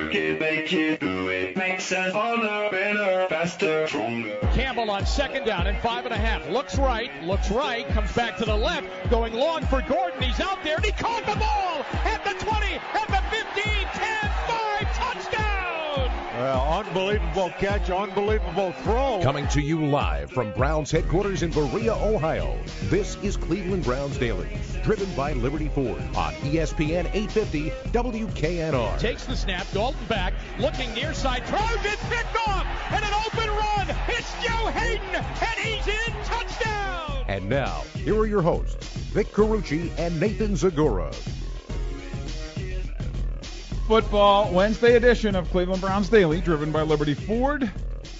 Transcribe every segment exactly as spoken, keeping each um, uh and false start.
work it, make it, do it. Makes us harder, better, faster, stronger. Campbell on second down and five and a half. Looks right, looks right, comes back to the left, going long for Gordon. He's out there and he caught the ball at the twenty, at the fifteen, ten, five, touchdown! Well, unbelievable catch, unbelievable throw. Coming to you live from Browns headquarters in Berea, Ohio. This is Cleveland Browns Daily, driven by Liberty Ford on E S P N eight fifty W K N R. Takes the snap, Dalton back, looking near side, throws it, picked off, and an open run. It's Joe Hayden, and he's in, touchdown! And now, here are your hosts, Vic Carucci and Nathan Zagura. Football Wednesday edition of Cleveland Browns Daily, driven by Liberty Ford.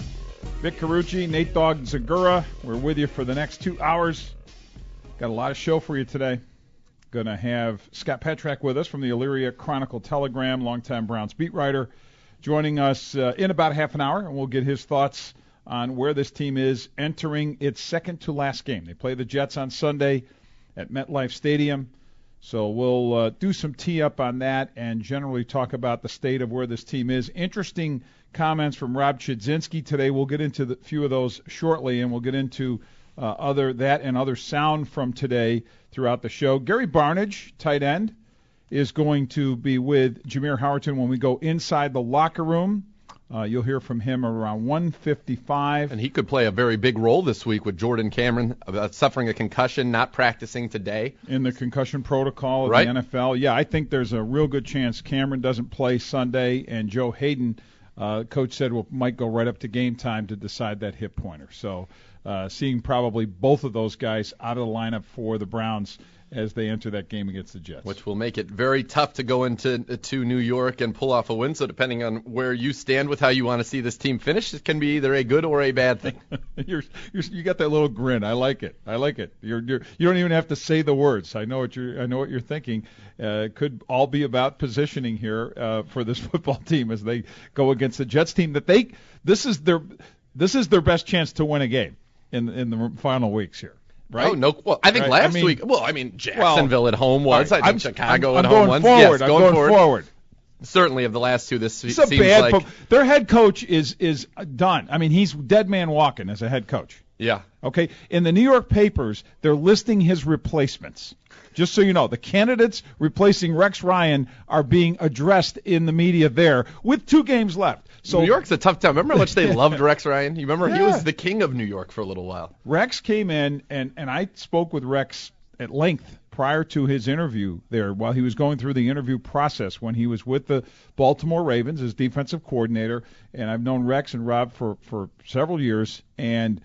Vic Carucci, Nate Dogg Zagura. We're with you for the next two hours. Got a lot of show for you today. Going to have Scott Petrak with us from the Elyria Chronicle Telegram, longtime Browns beat writer, joining us uh, in about half an hour, and we'll get his thoughts on where this team is entering its second to last game. They play the Jets on Sunday at MetLife Stadium. So we'll uh, do some tee-up on that and generally talk about the state of where this team is. Interesting comments from Rob Chudzinski today. We'll get into a few of those shortly, and we'll get into uh, other that and other sound from today throughout the show. Gary Barnidge, tight end, is going to be with Jameer Howerton when we go inside the locker room. Uh, you'll hear from him around one fifty-five. And he could play a very big role this week with Jordan Cameron uh, suffering a concussion, not practicing today. In the concussion protocol of right. the N F L. Yeah, I think there's a real good chance Cameron doesn't play Sunday, and Joe Hayden, uh, coach said, will might go right up to game time to decide that hip pointer. So uh, seeing probably both of those guys out of the lineup for the Browns as they enter that game against the Jets. Which will make it very tough to go into to New York and pull off a win. So depending on where you stand with how you want to see this team finish, it can be either a good or a bad thing. you're, you're, you got that little grin. I like it. I like it. You're, you're, you don't even have to say the words. I know what you're. I know what you're thinking. Uh, it could all be about positioning here uh, for this football team as they go against the Jets team. That they this is their this is their best chance to win a game in in the final weeks here. Right? Oh, no. Well, I think right? last I mean, week, well, I mean, Jacksonville well, at home was. Right. I think I'm, Chicago I'm, at I'm home going was. Forward. Yes, I'm going, going forward. forward. Certainly of the last two, this it's a seems bad like. Po- their head coach is is done. I mean, he's dead man walking as a head coach. Yeah. Okay. In the New York papers, they're listing his replacements. Just so you know, the candidates replacing Rex Ryan are being addressed in the media there with two games left. So New York's a tough town. Remember how much they loved Rex Ryan? You remember yeah. he was the king of New York for a little while. Rex came in, and, and I spoke with Rex at length prior to his interview there while he was going through the interview process when he was with the Baltimore Ravens as defensive coordinator. And I've known Rex and Rob for, for several years. And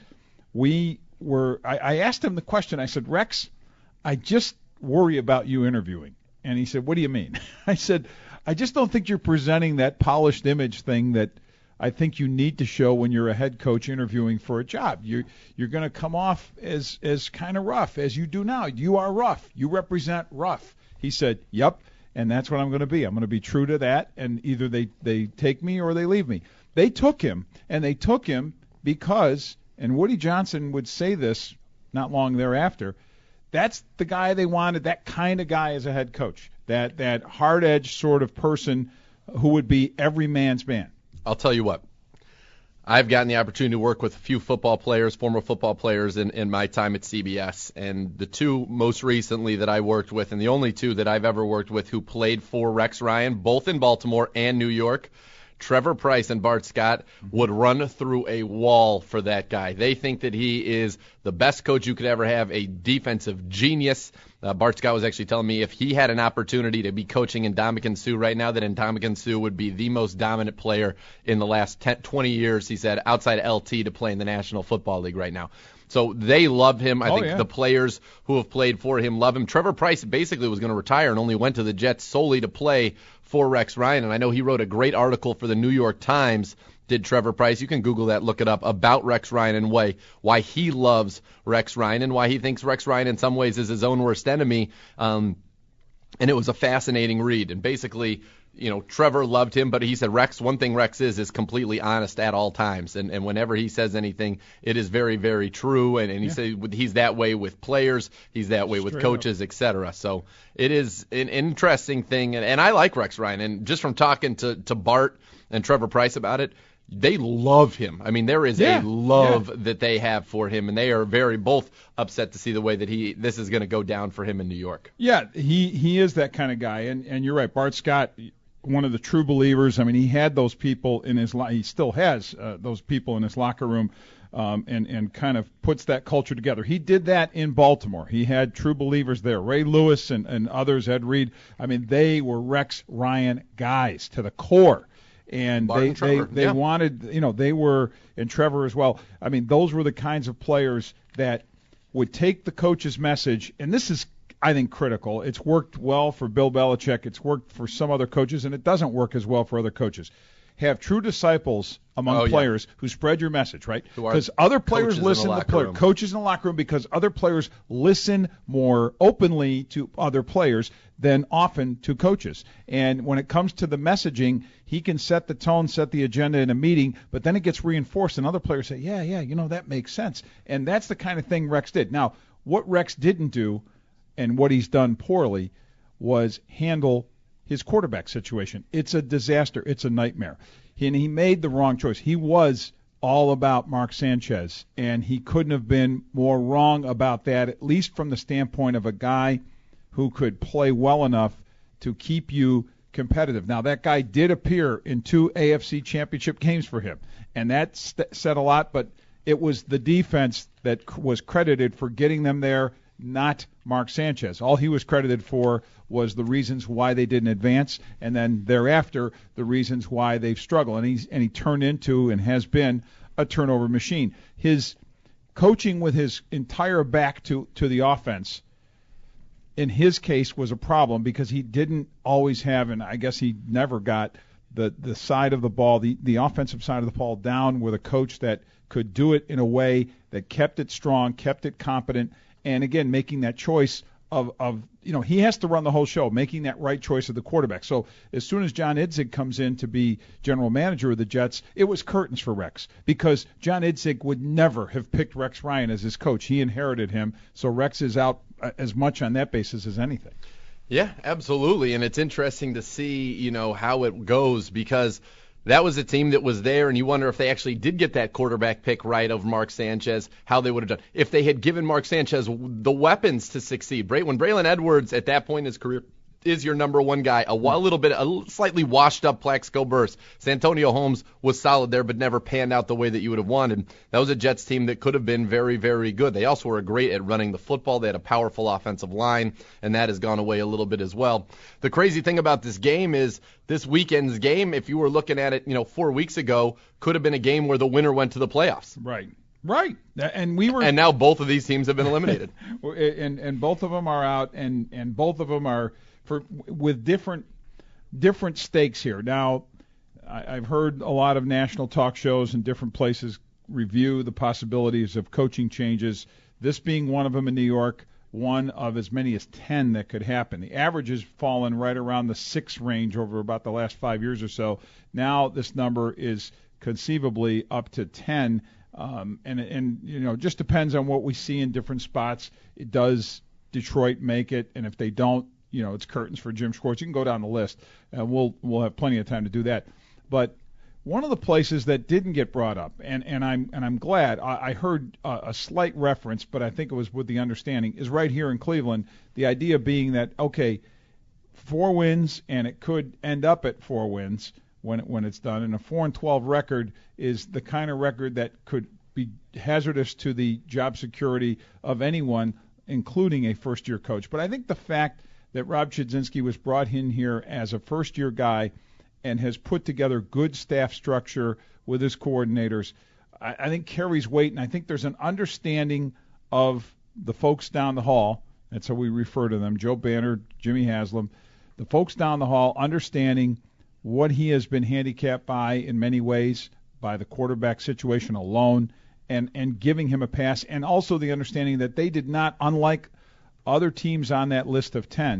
we were I, I asked him the question. I said, Rex, I just worry about you interviewing. And he said, what do you mean? I said, I just don't think you're presenting that polished image thing that I think you need to show when you're a head coach interviewing for a job. You're, you're going to come off as, as kind of rough, as you do now. You are rough. You represent rough. He said, yep, and that's what I'm going to be. I'm going to be true to that, and either they, they take me or they leave me. They took him, and they took him because, and Woody Johnson would say this not long thereafter, that's the guy they wanted, that kind of guy as a head coach, that that hard-edged sort of person who would be every man's man. I'll tell you what. I've gotten the opportunity to work with a few football players, former football players in, in my time at C B S, and the two most recently that I worked with, and the only two that I've ever worked with who played for Rex Ryan, both in Baltimore and New York, Trevor Price and Bart Scott would run through a wall for that guy. They think that he is the best coach you could ever have, a defensive genius. Uh, Bart Scott was actually telling me if he had an opportunity to be coaching Ndamukong Suh right now, that Ndamukong Suh would be the most dominant player in the last ten, twenty years, he said, outside L T to play in the National Football League right now. So they love him. I oh, think yeah. the players who have played for him love him. Trevor Price basically was going to retire and only went to the Jets solely to play for Rex Ryan. And I know he wrote a great article for the New York Times, did Trevor Price. You can Google that, look it up, about Rex Ryan and why, why he loves Rex Ryan and why he thinks Rex Ryan in some ways is his own worst enemy. Um, and it was a fascinating read. And basically you know, Trevor loved him, but he said Rex, one thing Rex is, is completely honest at all times. And, and whenever he says anything, it is very, very true. And, and he yeah. said he's that way with players. He's that way Straight with coaches, et cetera. So it is an interesting thing. And, and I like Rex Ryan. And just from talking to, to Bart and Trevor Price about it, they love him. I mean, there is yeah. a love yeah. that they have for him, and they are very both upset to see the way that he this is going to go down for him in New York. Yeah, he, he is that kind of guy. And, and you're right, Bart Scott, one of the true believers. I mean, he had those people in his lo- he still has uh, those people in his locker room, um, and and kind of puts that culture together. He did that in Baltimore. He had true believers there. Ray Lewis and, and others, Ed Reed. I mean, they were Rex Ryan guys to the core. And Bart they and Trevor, they, they yeah. wanted, you know, they were, and Trevor as well. I mean, those were the kinds of players that would take the coach's message, and this is, I think, critical. It's worked well for Bill Belichick. It's worked for some other coaches, and it doesn't work as well for other coaches. Have true disciples among oh, players yeah. who spread your message, right? Who are Because other players coaches listen in the to players, coaches in the locker room, because other players listen more openly to other players than often to coaches. And when it comes to the messaging, he can set the tone, set the agenda in a meeting, but then it gets reinforced, and other players say, yeah, yeah, you know, that makes sense. And that's the kind of thing Rex did. Now, what Rex didn't do, and what he's done poorly, was handle his quarterback situation. It's a disaster. It's a nightmare. And he made the wrong choice. He was all about Mark Sanchez, and he couldn't have been more wrong about that, at least from the standpoint of a guy who could play well enough to keep you competitive. Now, that guy did appear in two A F C championship games for him, and that st- said a lot, but it was the defense that c- was credited for getting them there, not Mark Sanchez. All he was credited for was the reasons why they didn't advance, and then thereafter the reasons why they've struggled. And he's and he turned into and has been a turnover machine. His coaching with his entire back to, to the offense, in his case, was a problem because he didn't always have, and I guess he never got the, the side of the ball, the, the offensive side of the ball down with a coach that could do it in a way that kept it strong, kept it competent, and again, making that choice of, of, you know, he has to run the whole show, making that right choice of the quarterback. So as soon as John Idzik comes in to be general manager of the Jets, it was curtains for Rex, because John Idzik would never have picked Rex Ryan as his coach. He inherited him, so Rex is out as much on that basis as anything. Yeah, absolutely, and it's interesting to see, you know, how it goes, because that was a team that was there, and you wonder if they actually did get that quarterback pick right of Mark Sanchez, how they would have done. If they had given Mark Sanchez the weapons to succeed. When Braylon Edwards, at that point in his career, is your number one guy, a, a little bit, a slightly washed-up Plaxico Burress. Santonio Holmes was solid there, but never panned out the way that you would have wanted. That was a Jets team that could have been very, very good. They also were great at running the football. They had a powerful offensive line, and that has gone away a little bit as well. The crazy thing about this game is this weekend's game, if you were looking at it, you know, four weeks ago, could have been a game where the winner went to the playoffs. Right. Right, and we were, and now both of these teams have been eliminated, and and both of them are out, and and both of them are for with different different stakes here. Now, I, I've heard a lot of national talk shows and different places review the possibilities of coaching changes. This being one of them in New York, one of as many as ten that could happen. The average has fallen right around the six range over about the last five years or so. Now this number is conceivably up to ten. Um, and, and, you know, just depends on what we see in different spots. It does Detroit make it? And if they don't, you know, it's curtains for Jim Schwartz. You can go down the list, and we'll we'll have plenty of time to do that. But one of the places that didn't get brought up, and, and I'm and I'm glad, I, I heard a, a slight reference, but I think it was with the understanding, is right here in Cleveland, the idea being that, okay, four wins, and it could end up at four wins, when it, when it's done. And a four and twelve record is the kind of record that could be hazardous to the job security of anyone, including a first-year coach. But I think the fact that Rob Chudzinski was brought in here as a first-year guy and has put together good staff structure with his coordinators, I, I think carries weight. And I think there's an understanding of the folks down the hall. That's how we refer to them, Joe Banner, Jimmy Haslam, the folks down the hall understanding what he has been handicapped by in many ways, by the quarterback situation alone, and, and giving him a pass, and also the understanding that they did not, unlike other teams on that list of ten,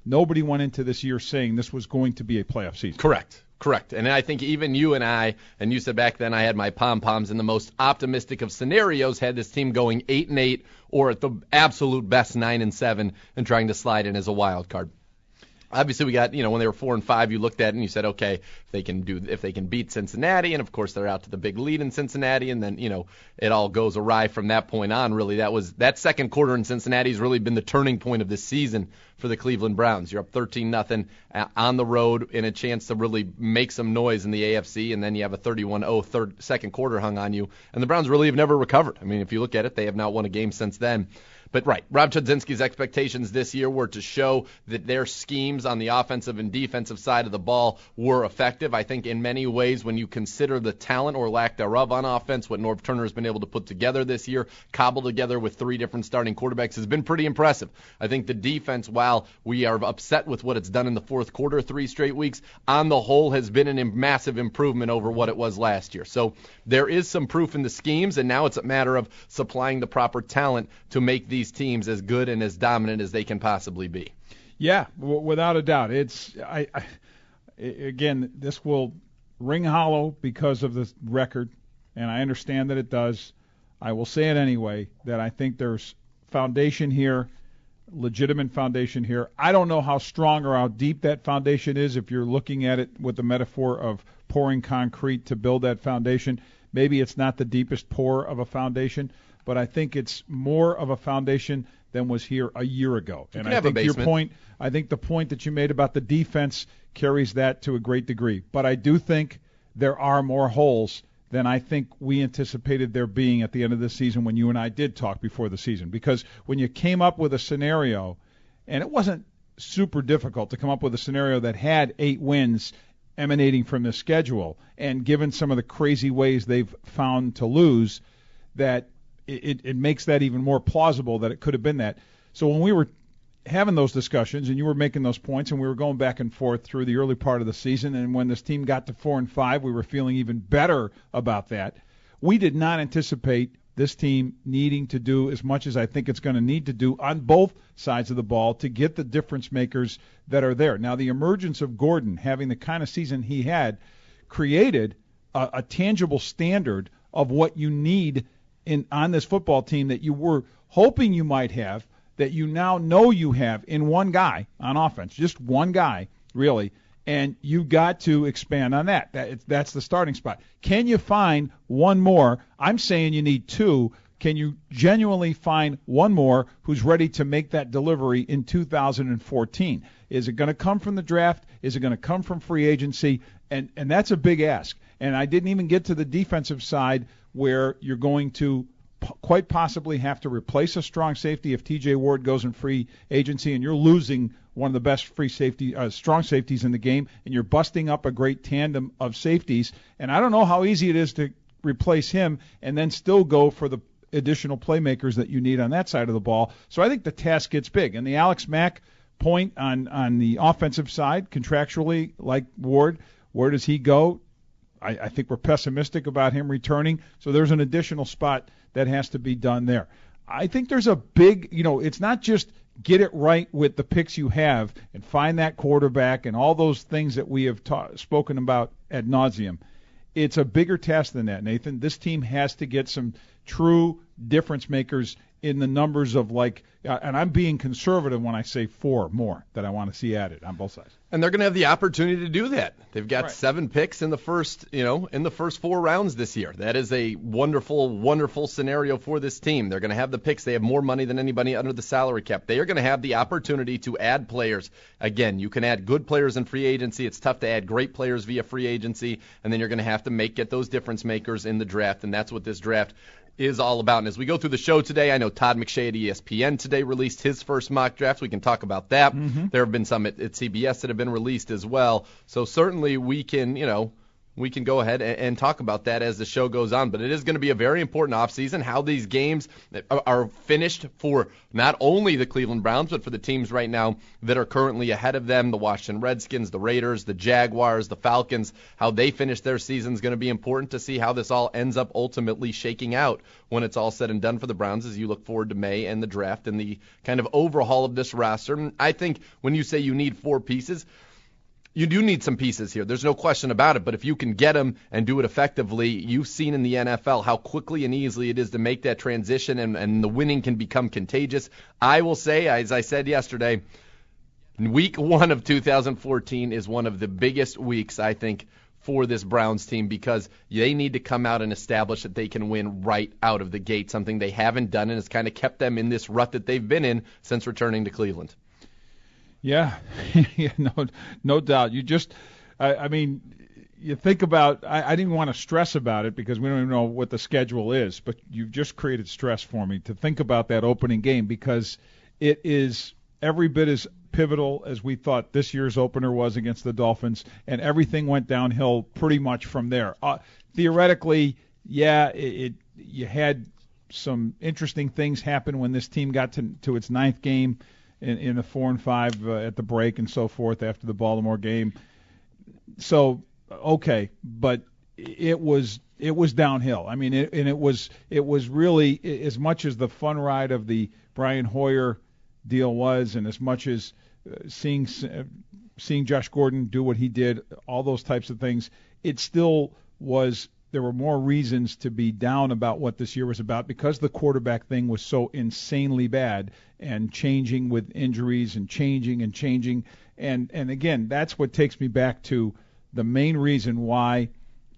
nobody went into this year saying this was going to be a playoff season. Correct. Correct. And I think even you and I, and you said back then I had my pom-poms in the most optimistic of scenarios, had this team going eight and eight or at the absolute best nine and seven and trying to slide in as a wild card. Obviously, we got, you know, when they were four and five, you looked at it and you said, okay, if they can do, if they can beat Cincinnati, and of course they're out to the big lead in Cincinnati, and then, you know, it all goes awry from that point on. Really, that was that second quarter in Cincinnati has really been the turning point of this season for the Cleveland Browns. You're up thirteen nothing on the road in a chance to really make some noise in the A F C, and then you have a thirty-one oh third second quarter hung on you, and the Browns really have never recovered. I mean, if you look at it, they have not won a game since then. But right, Rob Chudzinski's expectations this year were to show that their schemes on the offensive and defensive side of the ball were effective. I think in many ways, when you consider the talent or lack thereof on offense, what Norv Turner has been able to put together this year, cobbled together with three different starting quarterbacks, has been pretty impressive. I think the defense, while we are upset with what it's done in the fourth quarter, three straight weeks, on the whole has been a massive improvement over what it was last year. So there is some proof in the schemes, and now it's a matter of supplying the proper talent to make these teams as good and as dominant as they can possibly be. Yeah, w- without a doubt. It's I, I again, this will ring hollow because of the record, and I understand that it does. I will say it anyway, that I think there's foundation here, legitimate foundation here. I don't know how strong or how deep that foundation is if you're looking at it with the metaphor of pouring concrete to build that foundation. Maybe it's not the deepest pour of a foundation, but I think it's more of a foundation than was here a year ago. You and can I have a think your basement. point, I think the point that you made about the defense carries that to a great degree. But I do think there are more holes than I think we anticipated there being at the end of the season when you and I did talk before the season. Because when you came up with a scenario, and it wasn't super difficult to come up with a scenario that had eight wins emanating from the schedule, and given some of the crazy ways they've found to lose, that it, it makes that even more plausible that it could have been that. So when we were having those discussions and you were making those points and we were going back and forth through the early part of the season, and when this team got to four and five, we were feeling even better about that. We did not anticipate this team needing to do as much as I think it's going to need to do on both sides of the ball to get the difference makers that are there. Now, the emergence of Gordon, having the kind of season he had, created a, a tangible standard of what you need in on this football team that you were hoping you might have, that you now know you have in one guy on offense, just one guy, really, and you got to expand on that. that that's the starting spot. Can you find one more? I'm saying you need two. Can you genuinely find one more who's ready to make that delivery in two thousand fourteen? Is it going to come from the draft? Is it going to come from free agency? And and that's a big ask. And I didn't even get to the defensive side where you're going to p- quite possibly have to replace a strong safety if T J Ward goes in free agency, and you're losing one of the best free safety, uh, strong safeties in the game, and you're busting up a great tandem of safeties. And I don't know how easy it is to replace him and then still go for the additional playmakers that you need on that side of the ball. So I think the task gets big. And the Alex Mack point on, on the offensive side, contractually, like Ward, where does he go? I, I think we're pessimistic about him returning. So there's an additional spot that has to be done there. I think there's a big, you know, it's not just get it right with the picks you have and find that quarterback and all those things that we have ta- spoken about ad nauseum. It's a bigger task than that, Nathan. This team has to get some true difference makers in the numbers of, like, uh, and I'm being conservative when I say four more that I want to see added on both sides. And they're going to have the opportunity to do that. They've got Right. seven picks in the first, you know, in the first four rounds this year. That is a wonderful, wonderful scenario for this team. They're going to have the picks. They have more money than anybody under the salary cap. They are going to have the opportunity to add players. Again, you can add good players in free agency. It's tough to add great players via free agency, and then you're going to have to make get those difference makers in the draft, and that's what this draft is all about. And as we go through the show today, I know Todd McShay at E S P N today released his first mock draft. We can talk about that. Mm-hmm. There have been some at, at C B S that have been released as well. So certainly we can, you know, we can go ahead and, and talk about that as the show goes on. But it is going to be a very important offseason, how these games are finished for not only the Cleveland Browns, but for the teams right now that are currently ahead of them, the Washington Redskins, the Raiders, the Jaguars, the Falcons. How they finish their season is going to be important to see how this all ends up ultimately shaking out when it's all said and done for the Browns as you look forward to May and the draft and the kind of overhaul of this roster. I think when you say you need four pieces, you do need some pieces here. There's no question about it. But if you can get them and do it effectively, you've seen in the N F L how quickly and easily it is to make that transition, and, and the winning can become contagious. I will say, as I said yesterday, week one of two thousand fourteen is one of the biggest weeks, I think, for this Browns team, because they need to come out and establish that they can win right out of the gate, something they haven't done, and has kind of kept them in this rut that they've been in since returning to Cleveland. Yeah, yeah, no, no doubt. You just, I, I mean, you think about. I, I didn't want to stress about it because we don't even know what the schedule is. But you've just created stress for me to think about that opening game, because it is every bit as pivotal as we thought this year's opener was against the Dolphins, and everything went downhill pretty much from there. Uh, theoretically, yeah, it, it you had some interesting things happen when this team got to to its ninth game. In, in the four and five uh, at the break and so forth after the Baltimore game. So okay, but it was it was downhill. I mean, it, and it was it was really, as much as the fun ride of the Brian Hoyer deal was, and as much as uh, seeing uh, seeing Josh Gordon do what he did, all those types of things, it still was. There were more reasons to be down about what this year was about, because the quarterback thing was so insanely bad and changing with injuries and changing and changing. And, and again, that's what takes me back to the main reason why,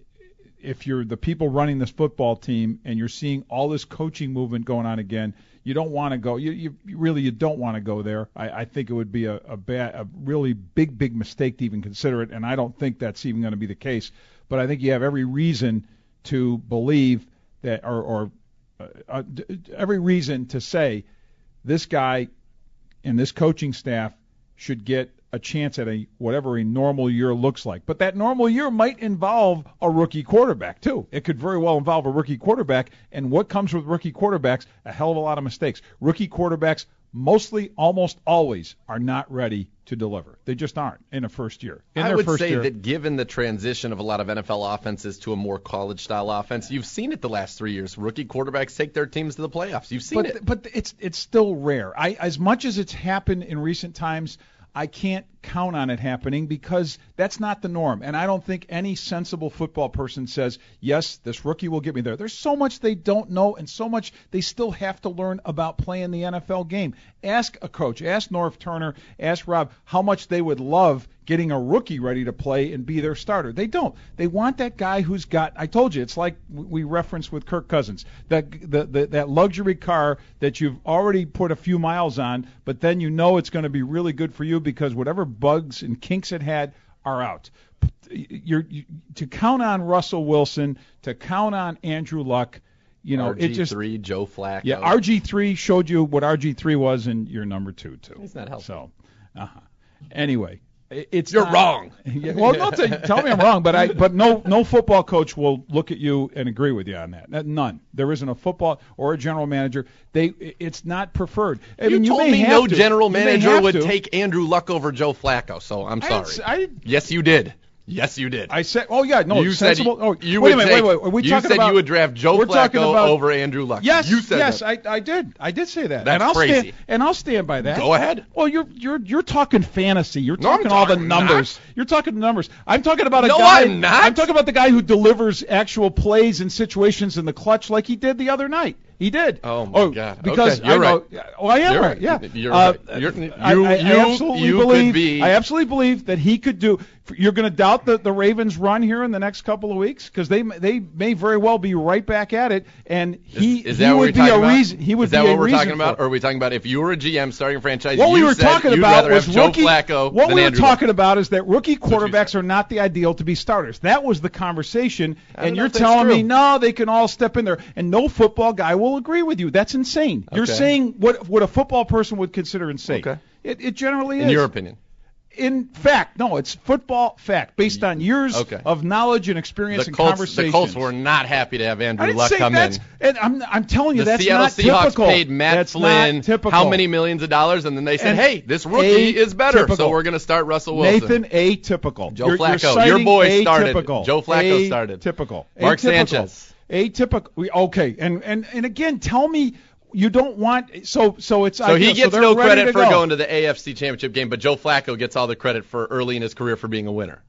if you're the people running this football team and you're seeing all this coaching movement going on again, you don't want to go. You, you, you really you don't want to go there. I, I think it would be a, a bad, a really big, big mistake to even consider it, and I don't think that's even going to be the case. But I think you have every reason to believe that, or, or uh, uh, every reason to say this guy and this coaching staff should get a chance at a whatever a normal year looks like. But that normal year might involve a rookie quarterback too. It could very well involve a rookie quarterback, and what comes with rookie quarterbacks? A hell of a lot of mistakes. Rookie quarterbacks mostly, almost always, are not ready to deliver. They just aren't in a first year. In I their would first say year, that given the transition of a lot of N F L offenses to a more college-style offense, you've seen it the last three years. Rookie quarterbacks take their teams to the playoffs. You've seen but, it. But it's it's still rare. I, as much as it's happened in recent times, I can't count on it happening, because that's not the norm. And I don't think any sensible football person says, yes, this rookie will get me there. There's so much they don't know, and so much they still have to learn about playing the N F L game. Ask a coach, ask Norv Turner, ask Rob how much they would love getting a rookie ready to play and be their starter. They don't. They want that guy who's got, I told you, it's like we referenced with Kirk Cousins, that the, the, that luxury car that you've already put a few miles on, but then you know it's going to be really good for you because whatever bugs and kinks it had are out. You're, you, to count on Russell Wilson, to count on Andrew Luck, you know, R G three, it just Joe Flacco. Yeah, R G three showed you what R G three was, and you're number two too. He's not helpful. So, uh-huh. Anyway, it's you're not, wrong. Yeah, well, don't tell, tell me I'm wrong, but I but no no football coach will look at you and agree with you on that. None. There isn't a football or a general manager. They it's not preferred. I you mean, told you may me have no to. general You may manager have would to. take Andrew Luck over Joe Flacco. So I'm I sorry. didn't- I, yes, you did. Yes, you did. I said, oh yeah, no, you sensible. said oh, you wait would a minute, take, wait, wait, wait. Are we you talking said about, you would draft Joe we're talking Flacco about, over Andrew Luck. Yes, you said yes, that. I, I did, I did say that. That's and I'll crazy. Stand, and I'll stand by that. Go ahead. Well, you're you're you're talking fantasy. You're No, I'm talking all the talking numbers. not. You're talking numbers. I'm talking about a No, guy. I'm not. I'm talking about the guy who delivers actual plays and situations in the clutch, like he did the other night. He did. Oh my God. Because okay, you're I right. know, oh, I am You're right. Yeah. You're uh, right. You're, you, I, I, you, I absolutely you believe. could be. I absolutely believe that he could do. You're going to doubt the, the Ravens' run here in the next couple of weeks, because they they may very well be right back at it, and he is, is he that what would we're be a talking about? reason. He would is that be what a we're reason talking about, for it. or are we talking about if you were a G M starting a franchise? What you we were said talking you'd about rather was have Joe rookie. Flacco what than we were Andrew talking Luck. about is that rookie what you quarterbacks said. are not the ideal to be starters. That was the conversation, I don't and know you're if that's telling true. me no, they can all step in there, and no football guy will agree with you. That's insane. You're Okay. saying what what a football person would consider insane. Okay. It, it generally In is. your opinion. in fact. No, it's football fact based on years okay. of knowledge and experience the and Colts, conversations. The Colts were not happy to have Andrew I didn't Luck say come that's, in. And I'm, I'm telling you, the that's Seattle not Seahawks typical. paid Matt that's Flynn how many millions of dollars, and then they said, and hey, this rookie is better, typical. so we're going to start Russell Wilson. Nathan, atypical. Joe you're, Flacco, you're your boy started. Atypical. Joe Flacco started. Typical. Mark atypical. Sanchez. Atypical. We, okay, and, and, and again, tell me you don't want so so it's so ideal. he gets so no ready credit to for go. going to the A F C Championship game, but Joe Flacco gets all the credit for early in his career for being a winner.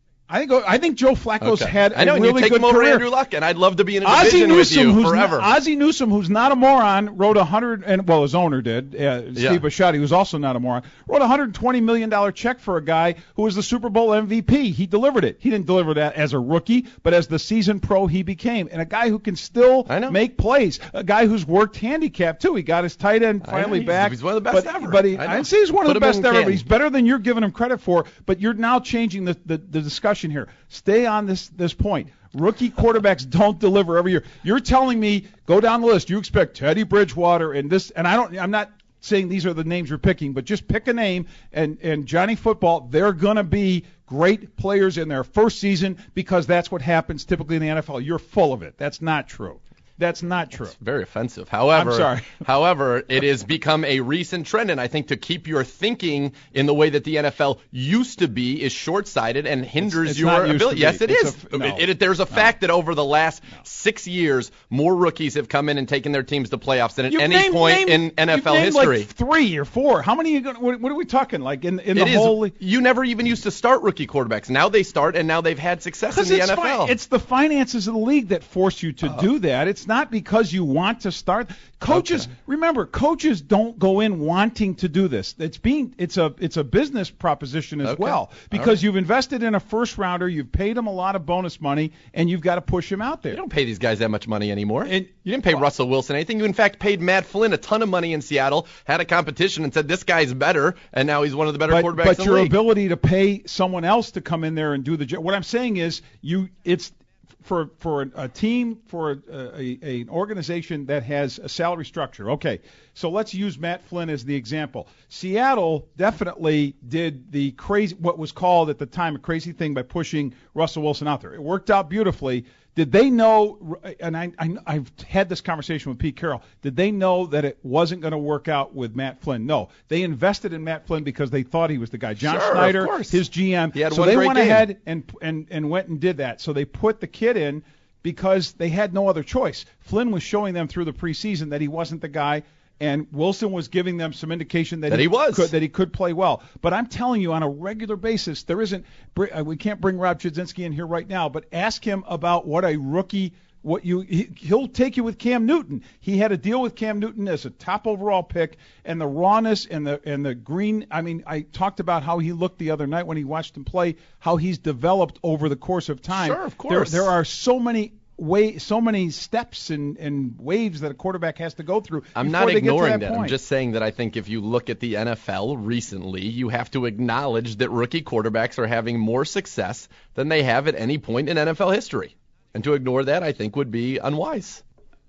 I think I think Joe Flacco's Okay. had a I know, and really you take good him over career. Andrew Luck, and I'd love to be in a Ozzie division Newsome, with you who's forever. Not, Ozzie Newsome, who's not a moron, wrote a hundred and well, his owner did. Uh, Steve Yeah. Bisciotti, who's also not a moron, wrote a hundred twenty million dollar check for a guy who was the Super Bowl M V P. He delivered it. He didn't deliver that as a rookie, but as the season pro he became, and a guy who can still I know. make plays. A guy who's worked handicap too. He got his tight end I know, finally he's- back. he's one of the best but, ever. But he, I know. I didn't say he's one Put of the him best in ever, can. but he's better than you're giving him credit for. But you're now changing the the, the discussion here. Stay on this this point. Rookie quarterbacks don't deliver every year. You're telling me go down the list. You expect Teddy Bridgewater and this, and I don't. I'm not saying these are the names you're picking, but just pick a name. And and Johnny Football, they're gonna be great players in their first season because that's what happens typically in the N F L. You're full of it. That's not true. That's not true. It's very offensive. However, I'm sorry. however, it has become a recent trend, and I think to keep your thinking in the way that the N F L used to be is short-sighted and hinders It's- it's your not used ability. to be. Yes, it It's is. a- no. It- it- there's a fact that over the last six years, more rookies have come in and taken their teams to playoffs than at You've any named- point named- in N F L you've named history. Like three or four. How many? Are you gonna, what, what are we talking? Like in in It the is. whole. You never even used to start rookie quarterbacks. Now they start, and now they've had success in Because the it's, N F L. fi- it's the finances of the league that force you to do that. It's not because you want to start. Coaches, Okay. remember, coaches don't go in wanting to do this. It's being, it's a, it's a business proposition as Okay. well because right. you've invested in a first rounder, you've paid him a lot of bonus money, and you've got to push him out there. You don't pay these guys that much money anymore. And- you didn't pay well- Russell Wilson anything. You, in fact, paid Matt Flynn a ton of money in Seattle, had a competition, and said, this guy's better, and now he's one of the better but, quarterbacks but in your the league. ability to pay someone else to come in there and do the job. What I'm saying is, you, it's for for a, a team, for a, a, a an organization that has a salary structure. Okay, so let's use Matt Flynn as the example. Seattle definitely did the crazy, what was called at the time a crazy thing by pushing Russell Wilson out there. It worked out beautifully. Did they know, and I, I, I've had this conversation with Pete Carroll, did they know that it wasn't going to work out with Matt Flynn? No. They invested in Matt Flynn because they thought he was the guy. John Sure, of Schneider, course. his G M. He had so one they great went game. ahead and, and, and went and did that. So they put the kid in because they had no other choice. Flynn was showing them through the preseason that he wasn't the guy, and Wilson was giving them some indication that, That he was. could, that he could play well. But I'm telling you, on a regular basis, there isn't. We can't bring Rob Chudzinski in here right now, but ask him about what a rookie. What you he, he'll take you with Cam Newton. He had a deal with Cam Newton as a top overall pick, and the rawness and the and the green. I mean, I talked about how he looked the other night when he watched him play. How he's developed over the course of time. Sure, of course. There, there are so many. Way, so many steps and, and waves that a quarterback has to go through. I'm before not they get to ignoring that. that. Point. I'm just saying that I think if you look at the N F L recently, you have to acknowledge that rookie quarterbacks are having more success than they have at any point in N F L history. And to ignore that, I think, would be unwise.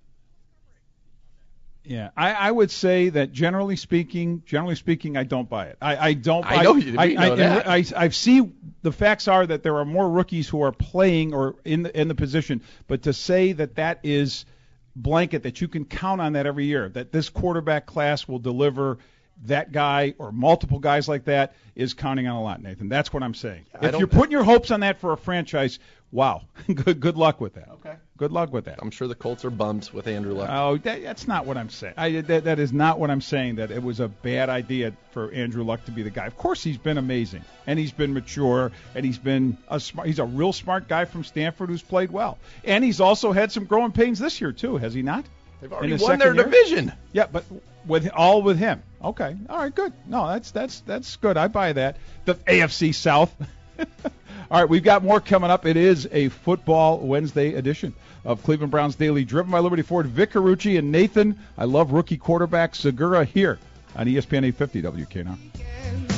Yeah, I, I would say that generally speaking, generally speaking, I don't buy it. I, I don't. I know you- we I, know I, that. I, I see the facts are that there are more rookies who are playing or in the in the position, but to say that that is blanket that you can count on that every year, that this quarterback class will deliver that guy or multiple guys like that is counting on a lot, Nathan. That's what I'm saying. I If don't- you're putting your hopes on that for a franchise, wow, good good luck with that. Okay. Good luck with that. I'm sure the Colts are bummed with Andrew Luck. Oh, that, that's not what I'm saying. I, that, that is not what I'm saying, that it was a bad idea for Andrew Luck to be the guy. Of course he's been amazing, and he's been mature, and he's been a smart, he's a real smart guy from Stanford who's played well. And he's also had some growing pains this year, too, has he not? They've In already his won their second year? division. Yeah, but with all with him. Okay. All right, good. No, that's that's that's good. I buy that. The A F C South. All right, we've got more coming up. It is a Football Wednesday edition of Cleveland Browns Daily, driven by Liberty Ford. Vic Carucci and Nathan, I love rookie quarterback Segura here on E S P N eight fifty W K N R.